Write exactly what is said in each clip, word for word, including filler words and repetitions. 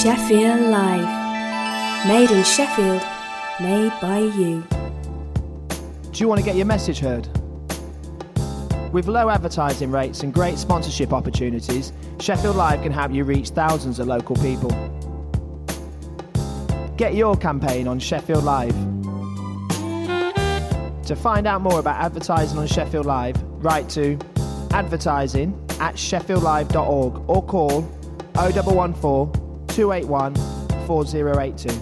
Sheffield Live. Made in Sheffield, made by you. Do you want to get your message heard? With low advertising rates and great sponsorship opportunities, Sheffield Live can help you reach thousands of local people. Get your campaign on Sheffield Live. To find out more about advertising on Sheffield Live, write to advertising at sheffield live dot org or call oh one one four, two eight one, four oh eight two.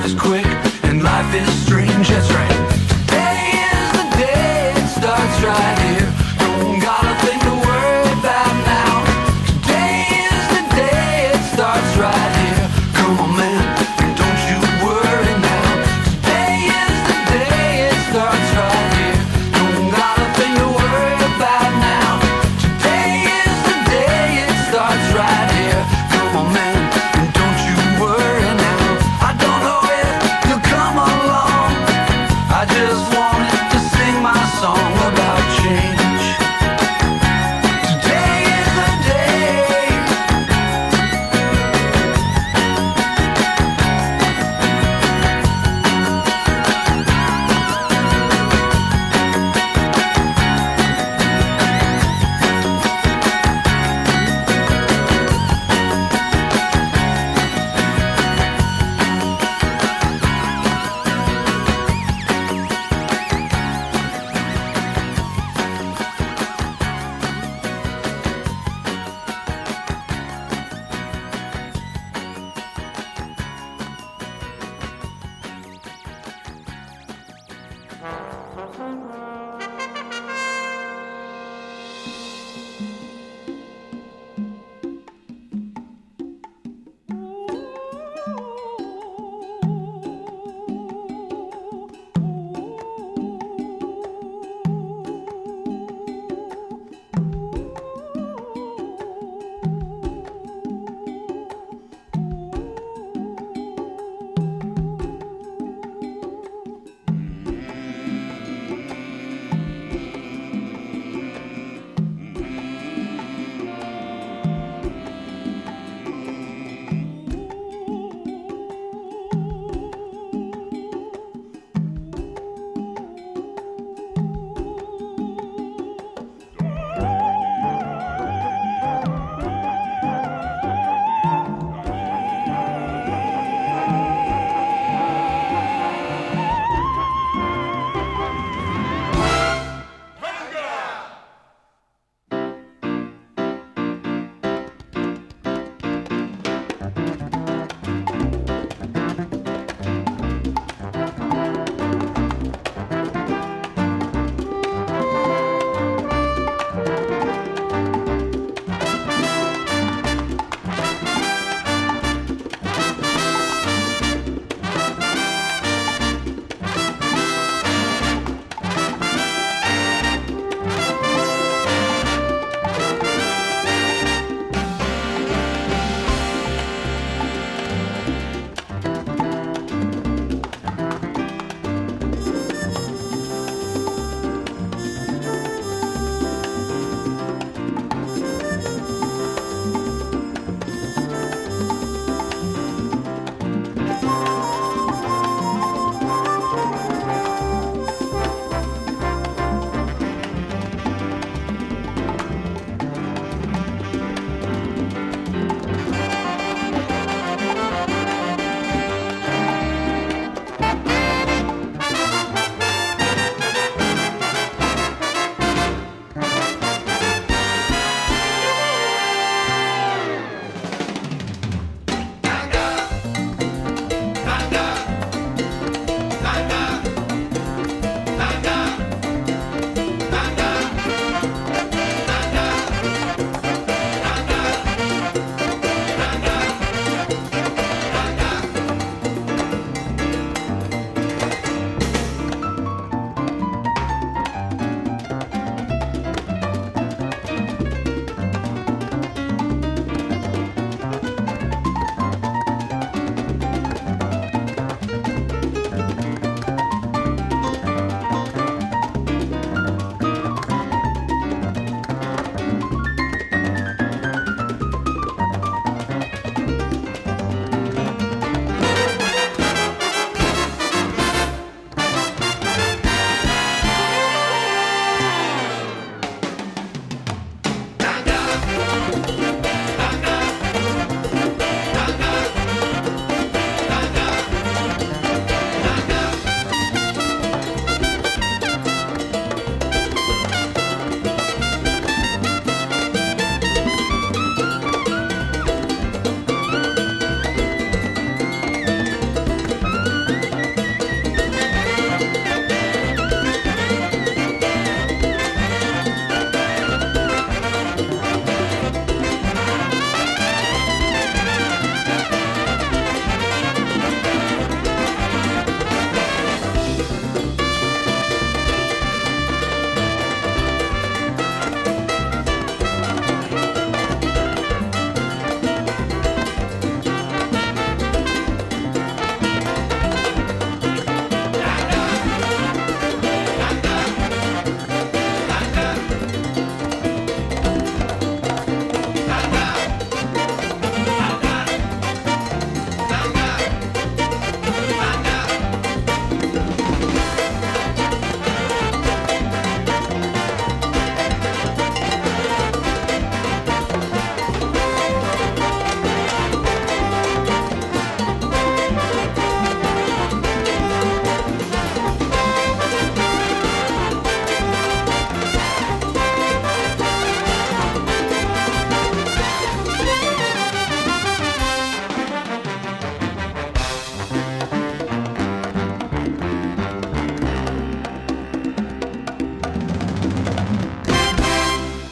is quick and life is strange, that's right. Today is the day, it starts right here. Don't got a thing to worry about now. Today is the day, it starts right here. Come on man, don't you worry now. Today is the day, it starts right here. Don't got a thing to worry about now. Today is the day, it starts right here. Come on man, don't you worry now. I don't know if the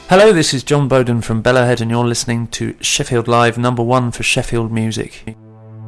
Hello, this is John Bowden from Bellowhead and you're listening to Sheffield Live, number one for Sheffield music.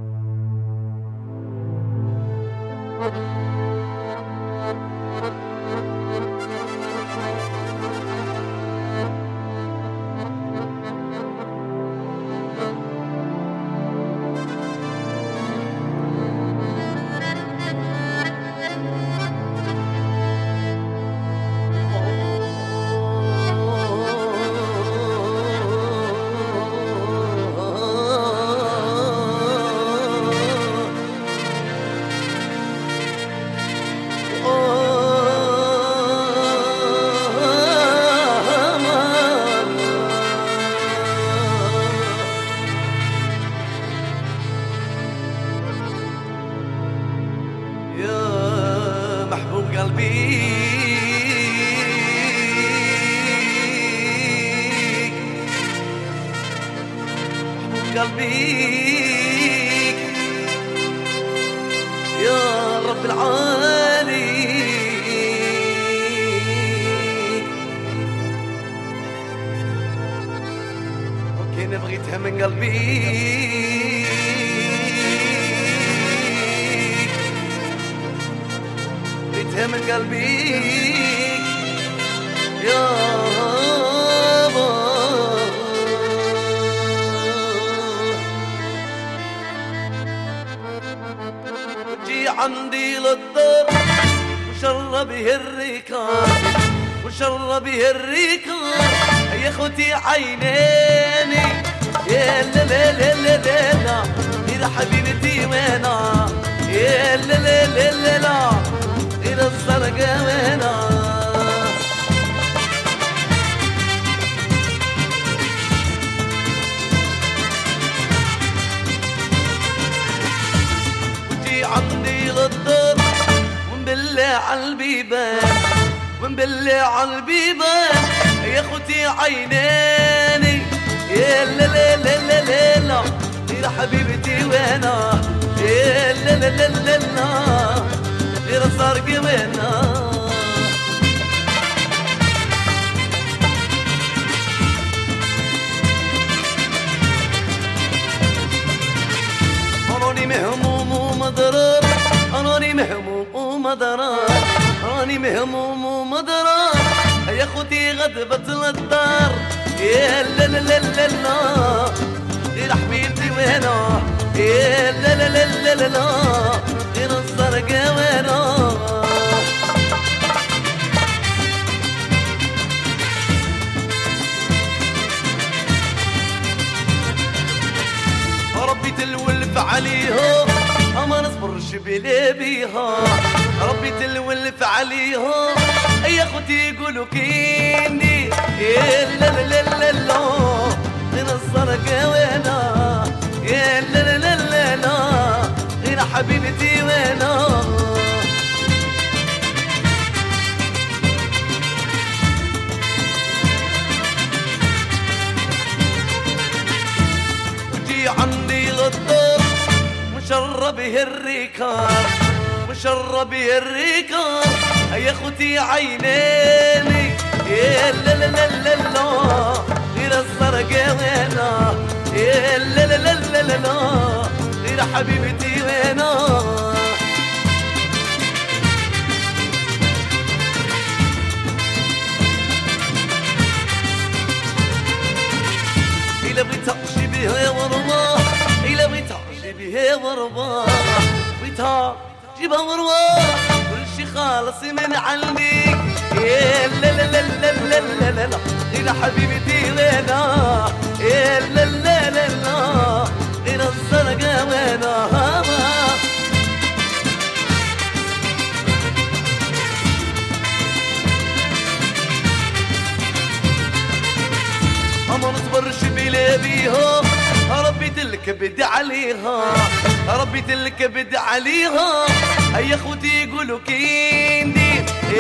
بدي عليها ربي تلك بدي عليها هيا اخوتي يقولوا كيندي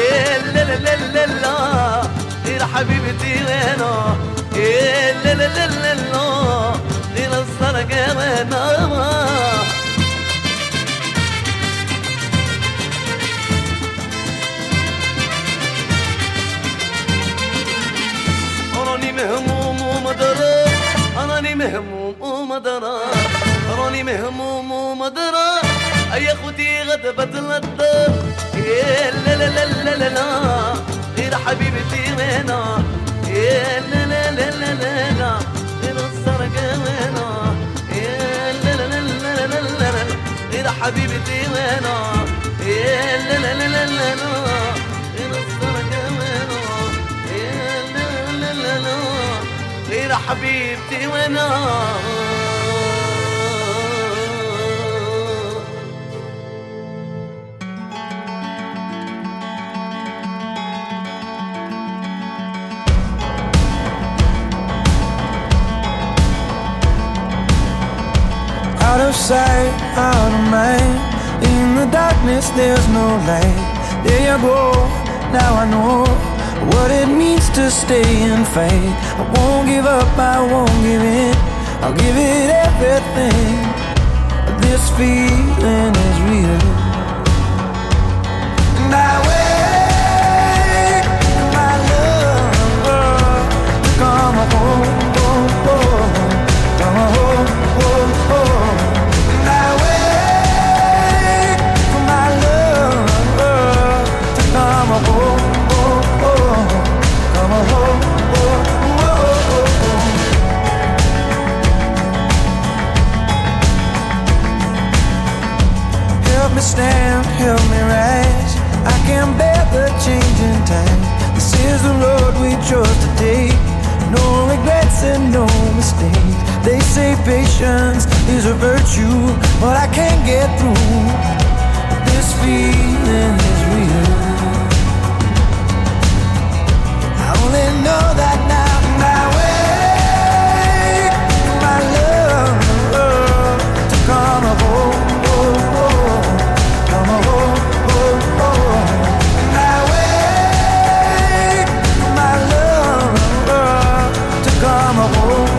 لا لا لا لا لا غير حبيبتي وانا لا لا لا لا لا غير السرقة وانا عمري مهموم ومضرة يا اخوتي غضبت النظر يا لا لا لا لا لا لا غير حبيبتي وينا يا لا لا لا لا لا لا غير السرقة وينا يا لا لا لا لا لا لا لا غير حبيبتي وينا يا لا لا لا لا لا لا غير السرقة وينا يا لا لا لا لا غير حبيبتي وينا Out of sight, out of mind. In the darkness there's no light. There you go, now I know what it means to stay and fight. I won't give up, I won't give in. I'll give it everything. This feeling is real. And I wait for my love to come home, home, home. Come home, home, home. And I wait for my love to come home, home, home. Come home, home, home. Help me stand, help me rise. I can't bear the changing time. This is the road we chose to take. No regrets and no mistakes. They say patience is a virtue, but I can't get through. This feeling is real. I only know that now. And I wait for my love to come home, home, home. Come home, home, home. And I wait for my love to come home.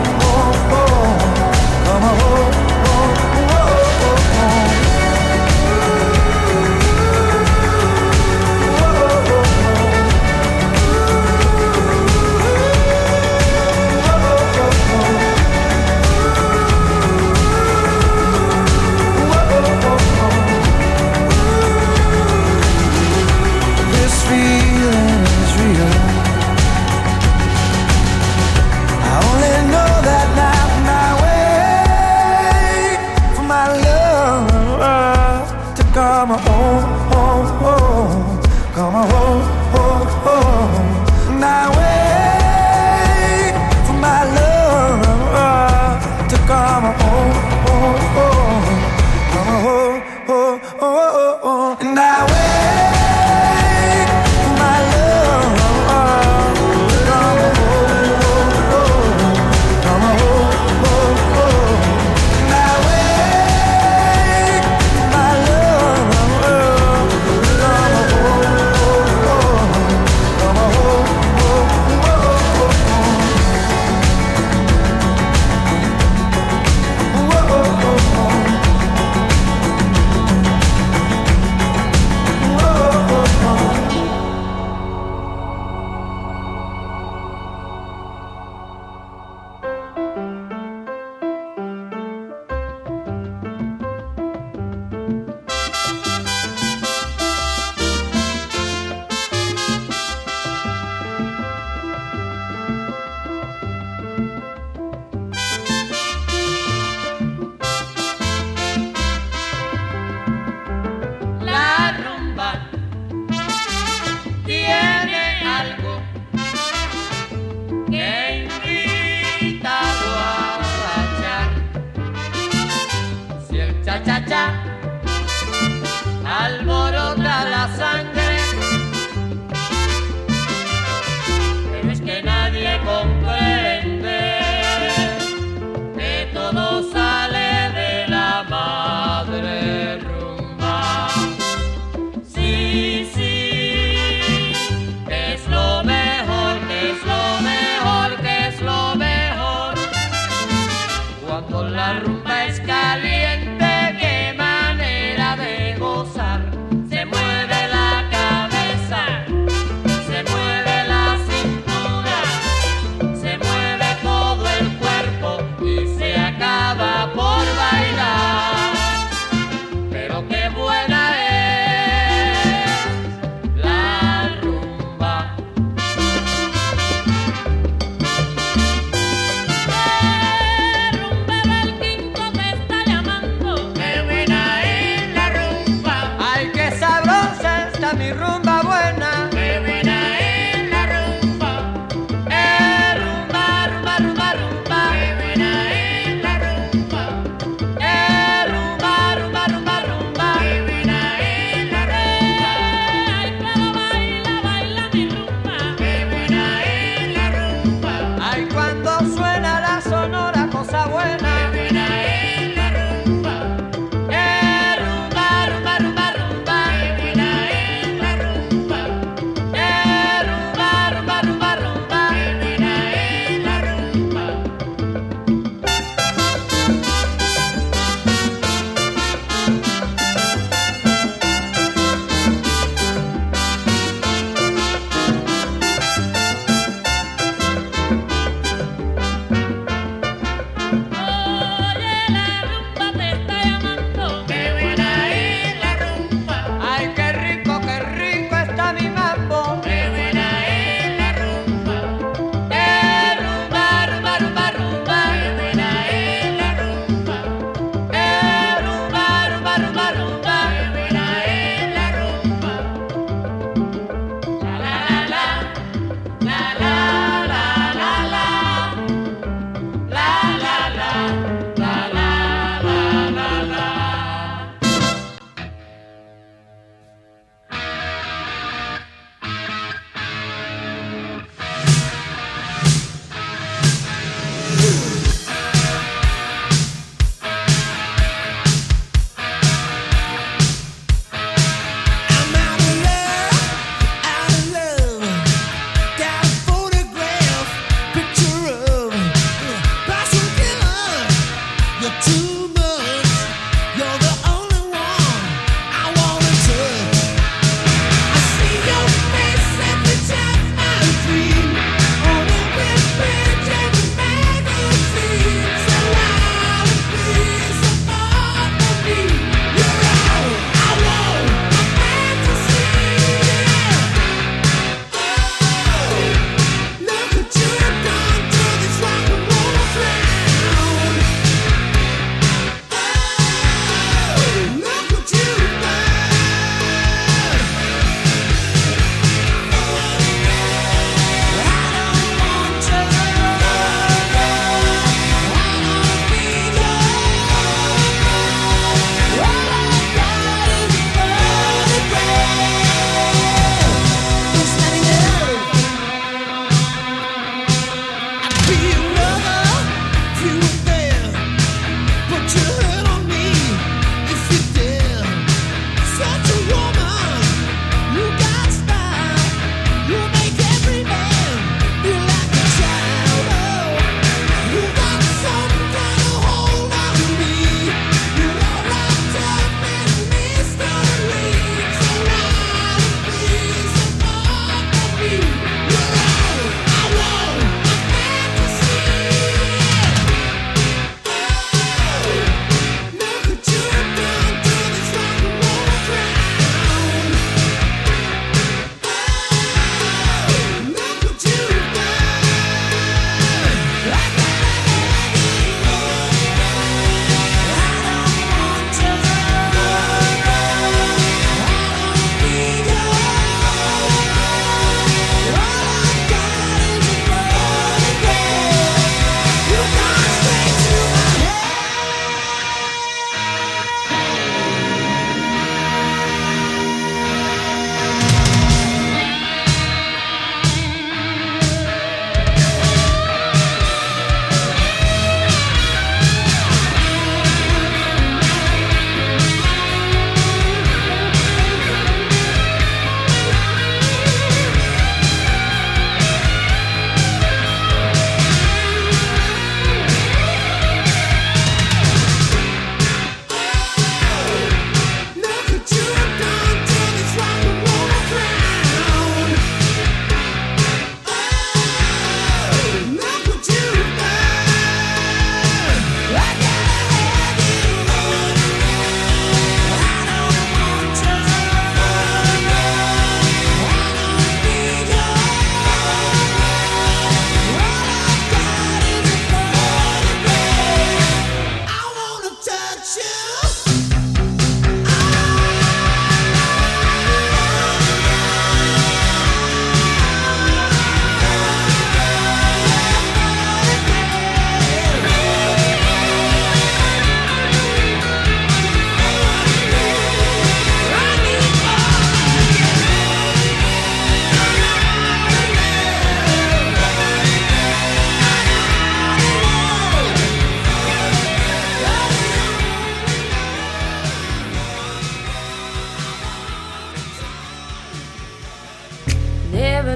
Come home, home, home. Come home, home, home. And I wait for my love to come home, home, home. Come home, home, home, home. And I wait for my love to come home, home, home. Come home, home, home. And I wait for my love. La rumba es caliente, quema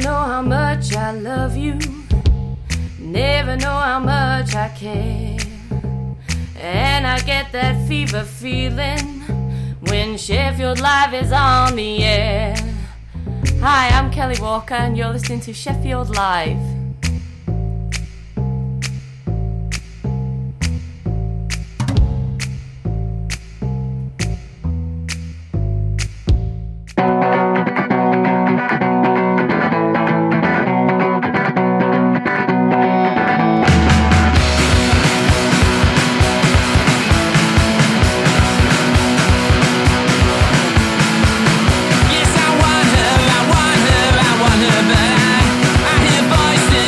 know how much I love you, never know how much I care. And I get that fever feeling when Sheffield Live is on the air. Hi, I'm Kelly Walker and you're listening to Sheffield Live. Yes, I want her, I want her, I want her, but I, I hear voices.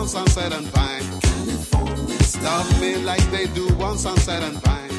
on Sunset and Vine. Love me like they do on Sunset and Vine.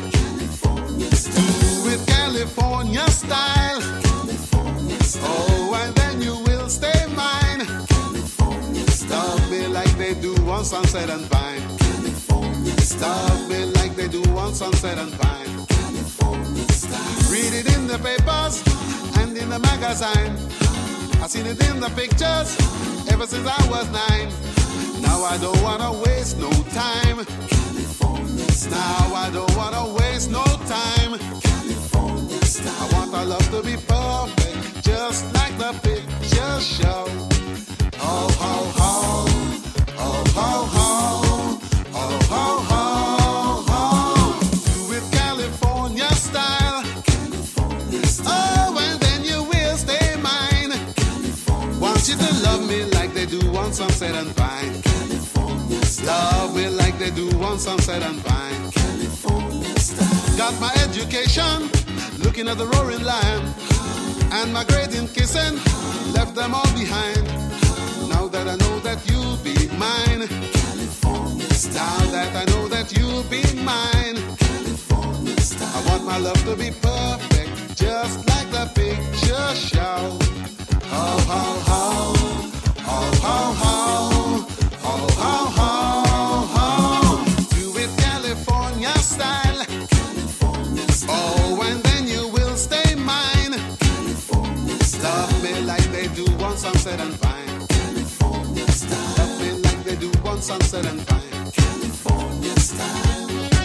Do it California style. Oh, and then you will stay mine. Love me like they do on Sunset and Vine. Love me like they do on Sunset and Vine. Read it in the papers and in the magazine. I've seen it in the pictures ever since I was nine. Now I don't wanna waste no time. Now I don't wanna waste no time. I want our love to be perfect, just like the pictures show. Oh, ho, ho, oh, ho, ho, oh, ho, ho, ho. Do it California style. Oh, and then you will stay mine. Want you to love me like they do on Sunset and Vine. Love me like they do on Sunset and Vine. Got my education, looking at the roaring lion, and my grade in kissing, left them all behind. Now that I know that you'll be mine, now that I know that you'll be mine, I want my love to be perfect, just like the picture show. Ho, ho, ho, ho, ho, ho, ho, ho, ho, ho. Do it California style. Oh, and then you will stay mine. Love me like they do on Sunset and Vine. Love me like they do on Sunset and Vine. California style.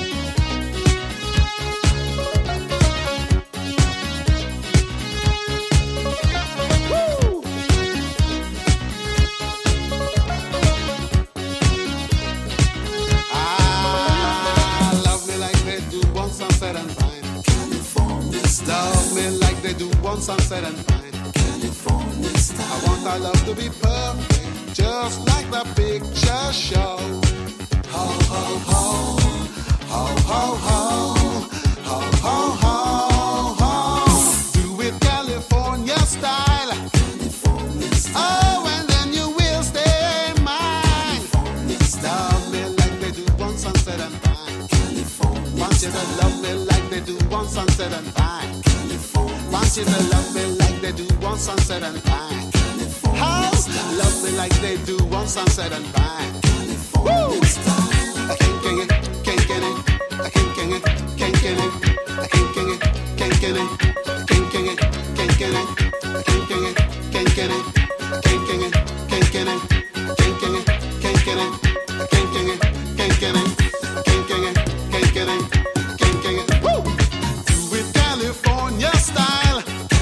Sunset and Vine. Love me like they do on Sunset and Vine. I want our love to be perfect, just like the picture show. Ho, ho, ho, ho, ho, ho, ho, ho, ho, ho. Do it California style. Oh, and then you will stay mine. Love me like they do on Sunset and Vine. Want you to love me like they do on Sunset and Vine. Want you to love me like they do on Sunset and Vine. How? Love me like they do on Sunset and Vine. Woo! I can't get it, can't get it, I can't get it, can't get it, I can't get it, can't get it, I can't get it, can't get it, I can't get it, can't get it, I can't get it, can't get it, I can't get it, can't get it, I can't get it, can't get it, can't get it, can't get it, can't get it. Woo! Do it California style.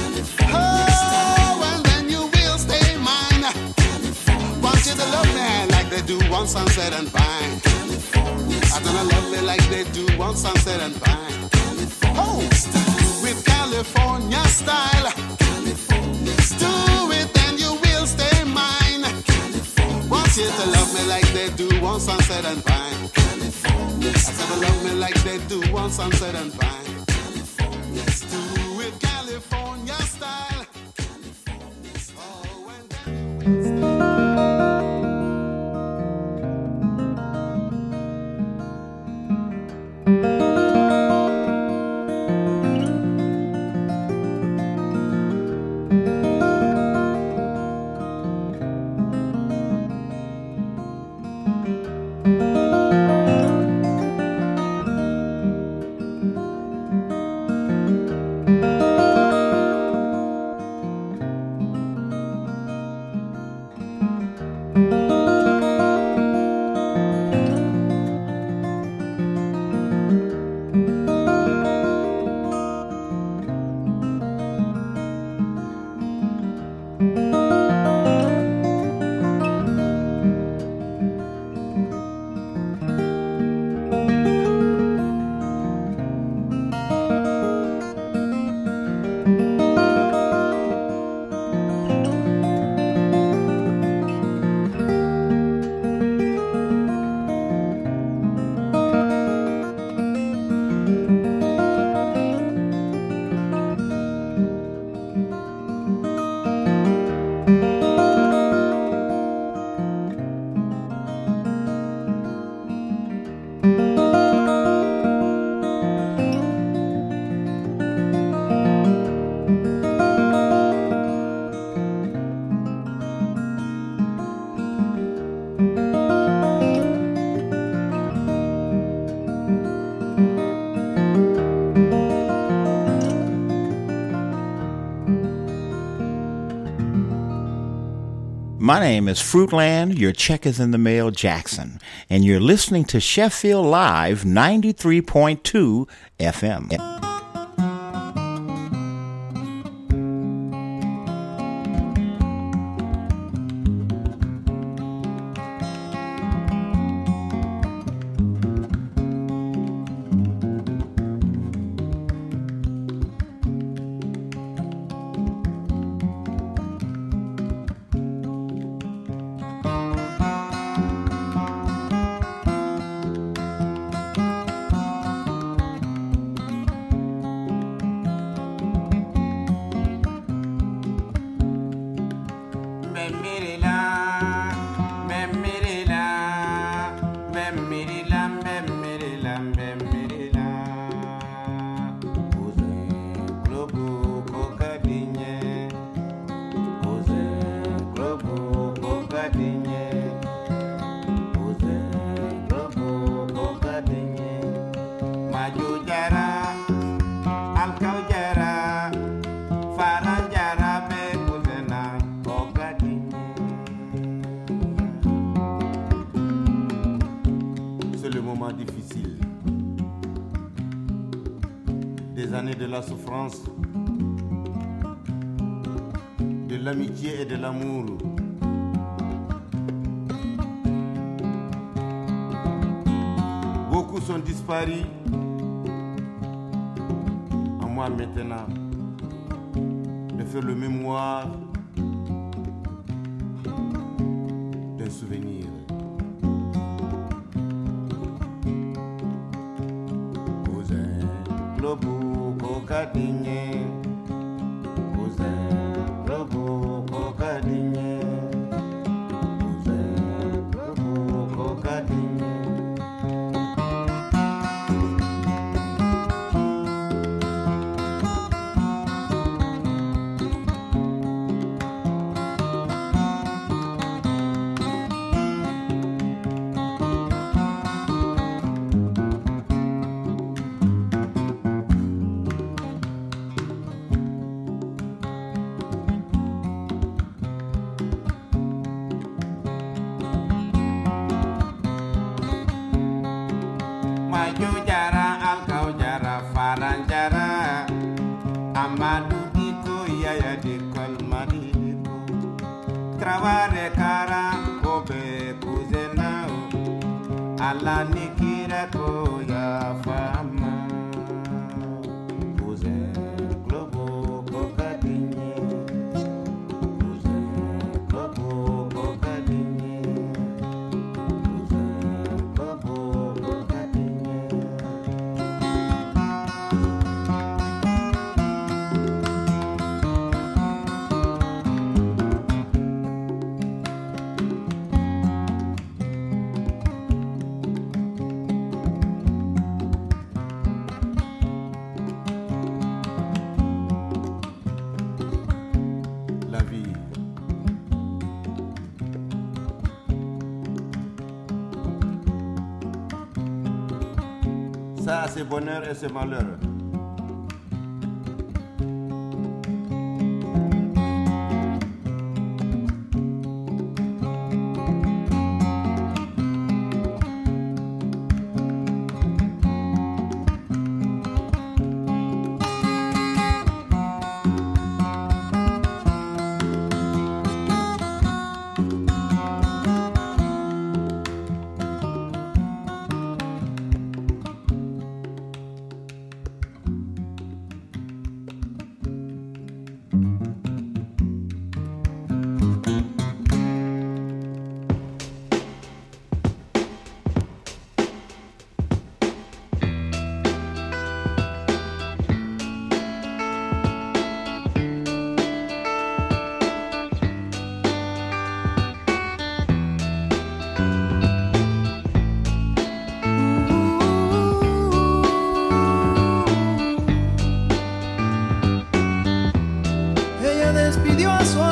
Oh, and then you will stay mine. Want you to love me like they do on Sunset and Vine. I'm gonna love me like they do on Sunset and Vine. Oh, do it California style. Do it and you will stay mine. Want you to love me like they do on Sunset and Vine. I'm gonna love me like they do on Sunset and Vine. Do it California style. Oh, and then My name is Fruitland, your check is in the mail, Jackson, and you're listening to Sheffield Live ninety-three point two F M. De la souffrance, de l'amitié et de l'amour. Beaucoup sont disparus. À moi maintenant de faire le mémoire d'un souvenir. Cousin Lobo Kokadinye, cousin Lobo Kokadinye, cousin Lobo Kokadinye. Travare cara kobe kuzena ala nikira ko ya fama kuzen globo kokadinye kuzen globo kokadinye kuzen globo kokadinye. Ça, c'est bonheur et c'est malheur. Despidió a su